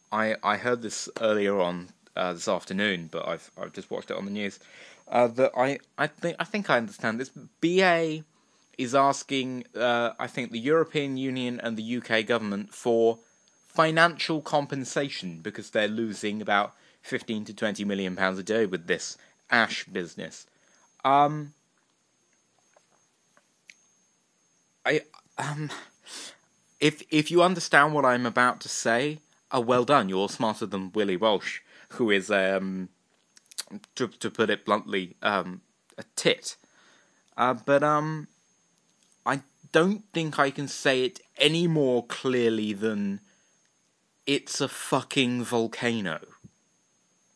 I heard this earlier on this afternoon, but I've just watched it on the news. That I think I understand this. BA is asking I think the European Union and the UK government for financial compensation because they're losing about 15 to 20 million pounds a day with this ash business. I if you understand what I'm about to say, well done. You're smarter than Willie Walsh, who is to put it bluntly, a tit. But I don't think I can say it any more clearly than it's a fucking volcano.